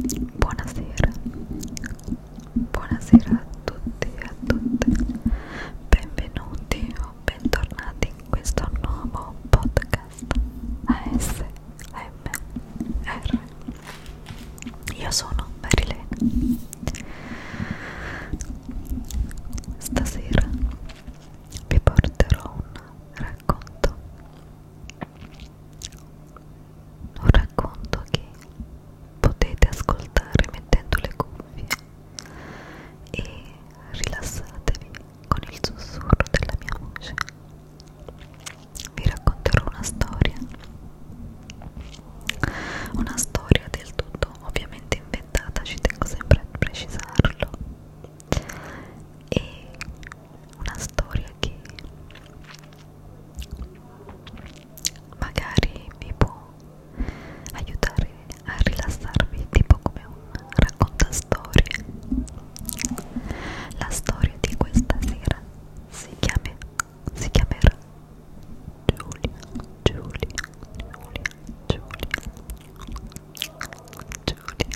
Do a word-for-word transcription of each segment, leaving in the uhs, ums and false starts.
Buonasera, buonasera a tutti e a tutte, benvenuti o bentornati in questo nuovo podcast A S M R. Io sono Marilena. Stasera vi porterò un racconto, un racconto che potete ascoltare mettendo le cuffie e rilassatevi con il sussurro della mia voce. Vi racconterò una storia, una storia del tutto ovviamente inventata, ci tengo sempre a precisarlo, e una storia che magari vi può aiutare a rilassarvi, tipo come un raccontastorie. La storia di questa sera si chiama, si chiamerà Giulia, Giulia, Giulia, Giulia, Giulia.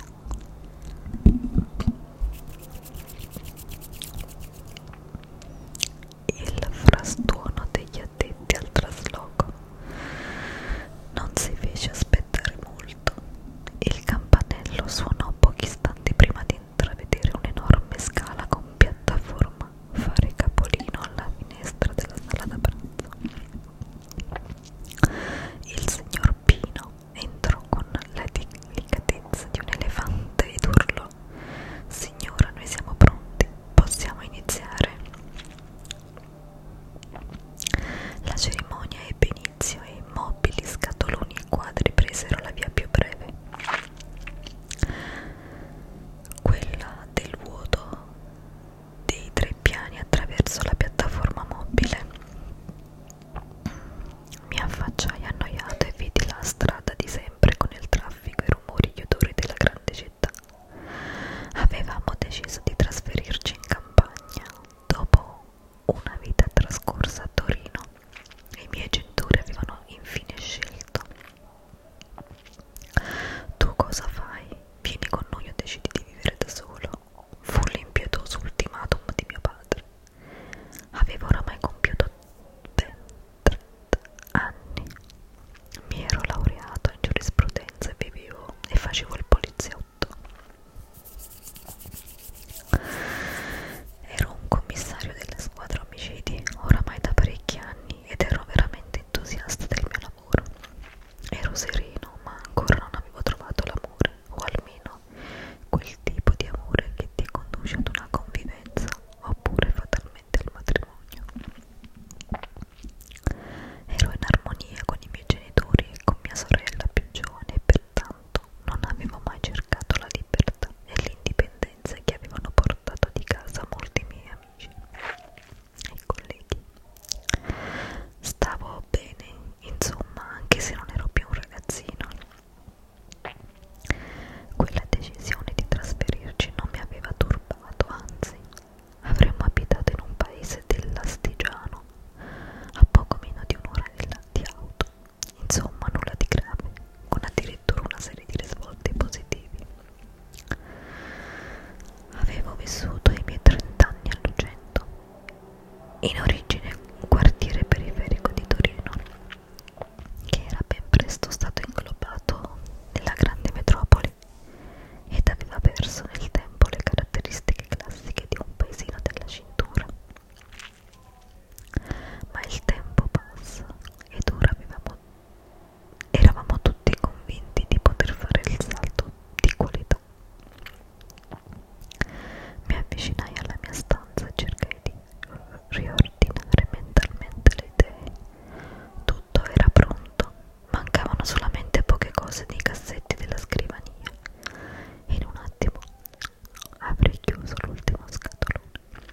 Il frastuono degli addetti al trasloco non si fece aspettare molto. Il campanello suonò pochi istanti prima di intravedere un'enorme scala con piattaforma fare capolino alla finestra della sala da pranzo. Il signor Pino entrò con la delicatezza di un elefante ed urlò: «Signora, noi siamo pronti, possiamo iniziare?» La cerimonia ebbe inizio e immobili, scatoloni e quadri presero la via più breve, quella del vuoto dei tre piani attraverso la piattaforma mobile. Mi affacciai annoiato e vidi la strada di sempre con il traffico, i rumori e gli odori della grande città. Avevamo deciso di trasferirci in campagna dopo una vita trascorsa a Torino e i miei genitori avevano infine scelto. «Tu cosa fai? Vieni con noi o decidi di vivere da solo?» fu l'impietoso ultimatum di mio padre. Avevo oramai compiuto ben trenta anni. Mi ero laureato in giurisprudenza e vivevo e facevo il poliziotto. Ero un commissario delle squadre omicidi oramai da parecchi anni ed ero veramente entusiasta del mio lavoro. Ero sereno, ma ancora non avevo trovato l'amore, o almeno quel tipo di amore che ti conduce ad una convivenza oppure fatalmente al matrimonio. Ero in armonia con i miei genitori e con mia sorella più giovane e pertanto non avevo mai cercato la libertà e l'indipendenza che avevano portato di casa molti miei amici e colleghi. Stavo bene, insomma, anche se non ero più un ragazzino. Quella decisione di trasferirci non mi aveva turbato, anzi, avremmo abitato in un paese dell'Astigiano, a poco meno di un'ora di auto. Insomma, nulla di grave, con addirittura una serie di risvolti positivi. Avevo vissuto i miei trent'anni a Lugento, in origine un quartiere periferico di Torino, che era ben presto stato inglobato nella grande metropoli ed aveva perso nel tempo le caratteristiche classiche di un paesino della cintura. Ma il tempo passa ed ora avevamo, eravamo tutti convinti di poter fare il salto di qualità. Mi avvicinai alla mia stanza e cercai di riordinare mentalmente le idee. Tutto era pronto, mancavano solamente poche cose nei cassetti della scrivania e in un attimo avrei chiuso l'ultimo scatolone.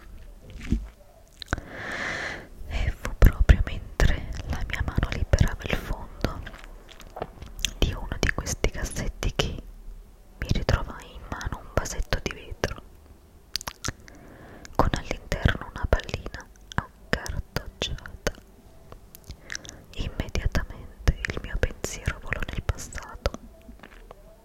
E fu proprio mentre la mia mano liberava il fondo di uno di questi cassetti che mi ritrovai in mano un vasetto di vetro con all'interno una pallina accartocciata. Immediatamente il mio pensiero volò nel passato.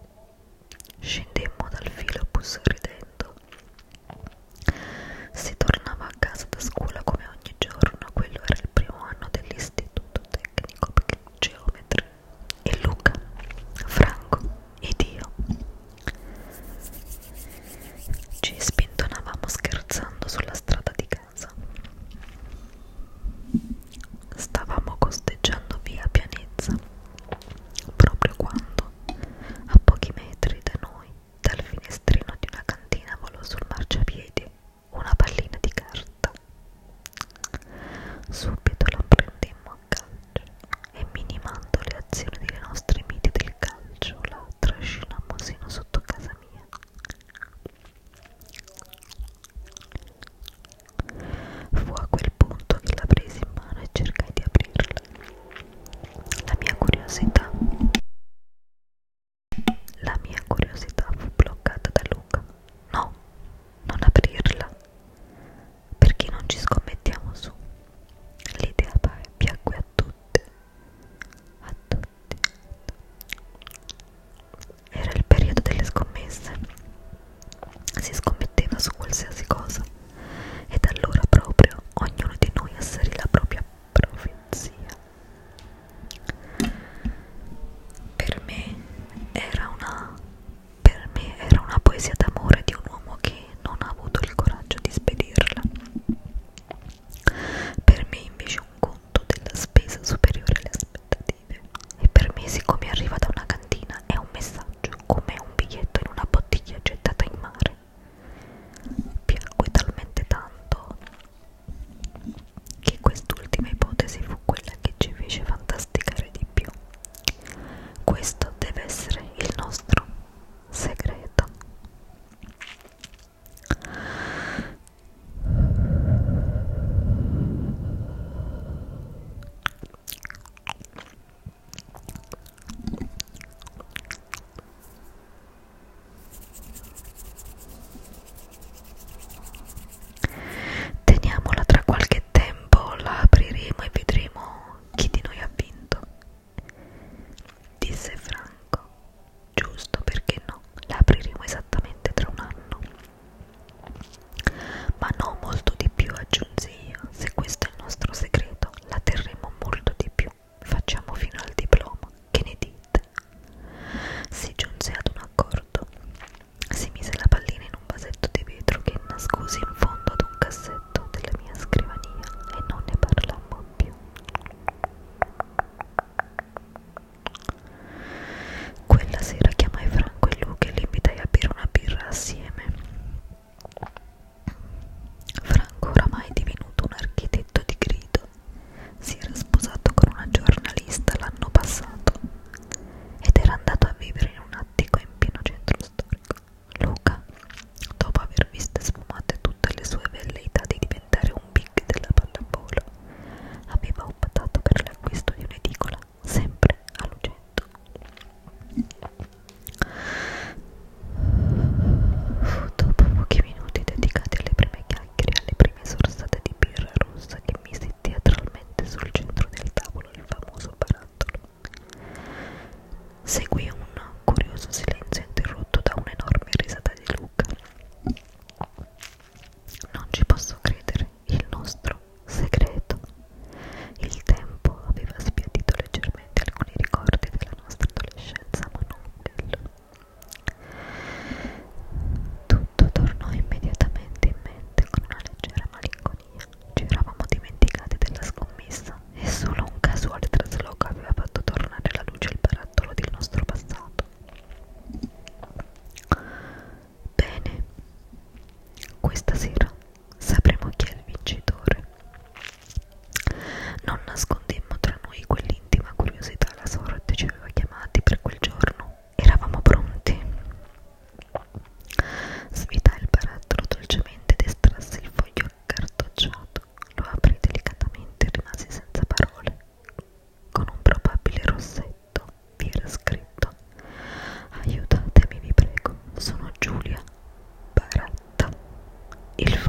questa sera sapremo chi è il vincitore. Non nascondemmo tra noi quell'intima curiosità. La sorte ci aveva chiamati per quel giorno. Eravamo pronti. Svitai il barattolo dolcemente ed estrassi il foglio accartocciato. Lo aprì delicatamente e rimasi senza parole. Con un probabile rossetto vi era scritto: aiutatemi, vi prego, sono Giulia Baratta. Il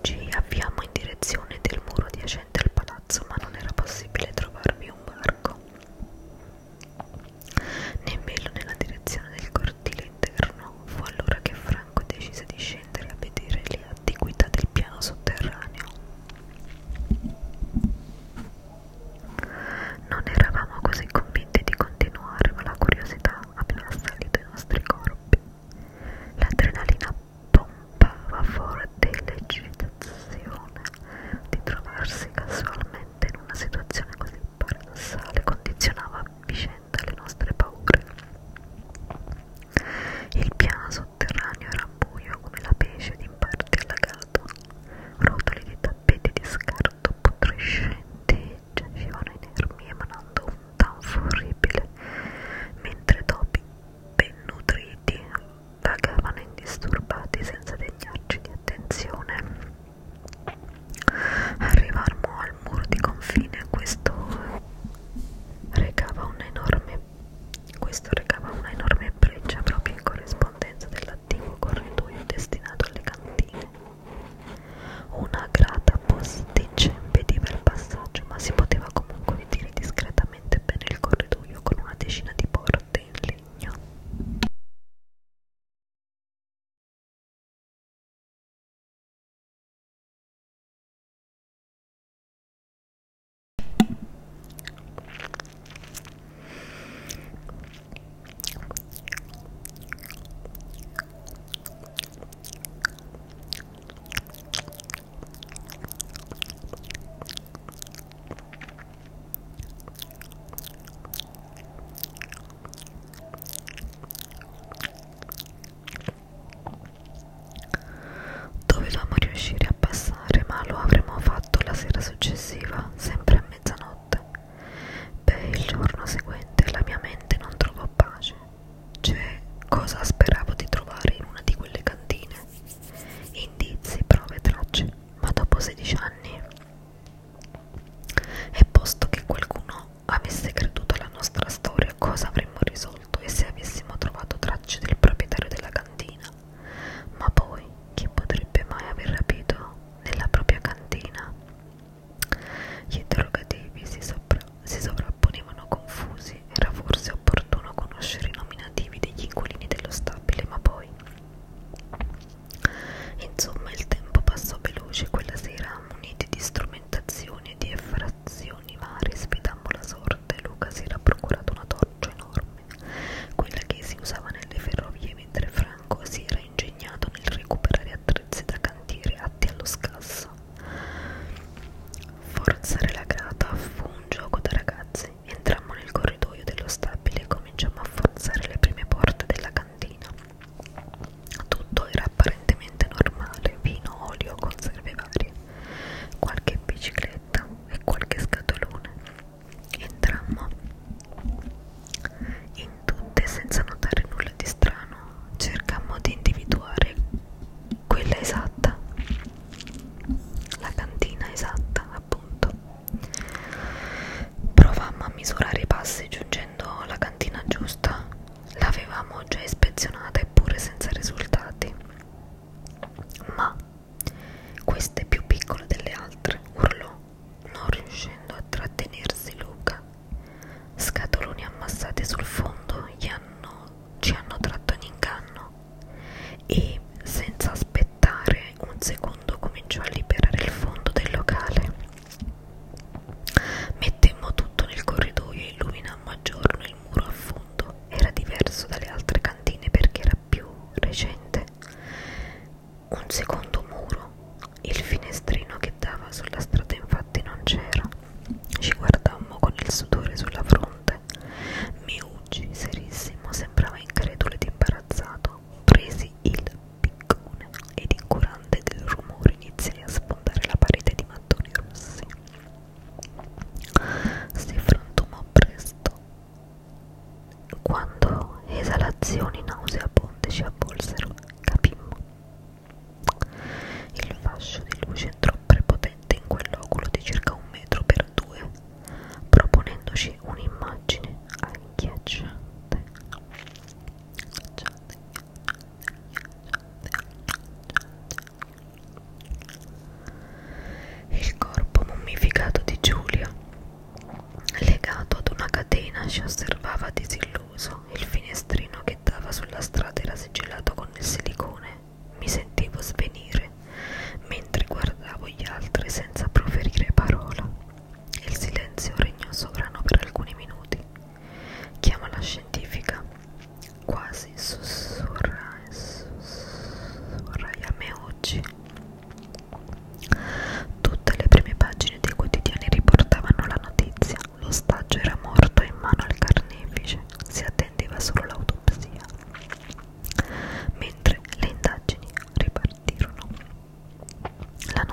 Ci avviammo in direzione del muro adiacente al palazzo, ma non era possibile trovarvi un varco, nemmeno nella direzione del cortile interno. Fu allora che Franco decise di scendere a vedere le antiquità del piano sotterraneo. Non eravamo così convinti di continuare, ma la curiosità aveva assalito i nostri corpi. L'adrenalina pompava forte, l'eccitazione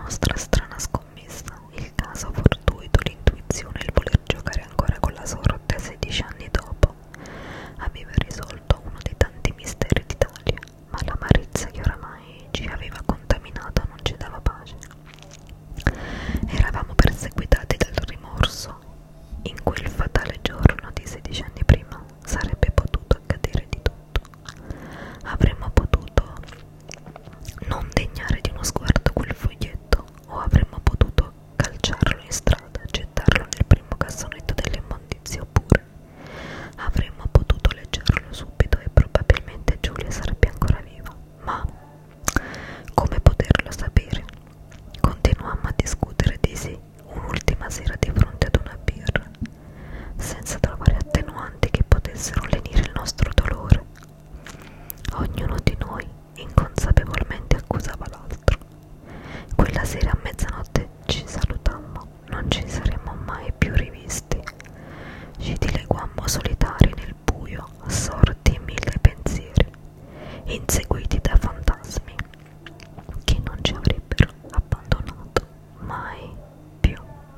nostra strana scommessa, il caso fortuito, l'intuizione, il voler giocare ancora con la sorte sedici anni dopo, aveva risolto uno dei tanti misteri d'Italia, ma l'amarizia che oramai ci aveva contaminato non ci dava pace. Eravamo perseguitati dal rimorso. In quel fatale giorno di sedici anni prima sarebbe potuto accadere di tutto. Avremmo potuto non degnare di uno sguardo quel foglietto, o avremmo potuto calciarlo in strada, gettarlo nel primo cassonetto dell'immondizia, oppure avremmo potuto leggerlo subito e probabilmente Giulia sarebbe ancora viva. Ma come poterlo sapere? Continuammo a discutere di sì un'ultima sera di fronte ad una birra, senza trovare attenuanti che potessero lenire il nostro dolore. Ognuno di noi inconsapevolmente accusava l'altro. Quella sera a mezzanotte ci salutammo, non ci saremmo mai più rivisti. Ci dileguammo solitari nel buio, assorti in mille pensieri, inseguiti da fantasmi che non ci avrebbero abbandonato mai più.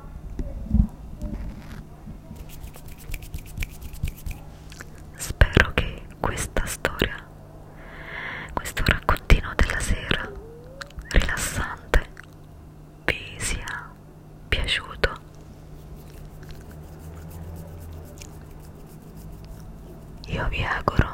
Spero che questa storia, questo raccontino della sera rilassante, vi sia piaciuto. Io vi auguro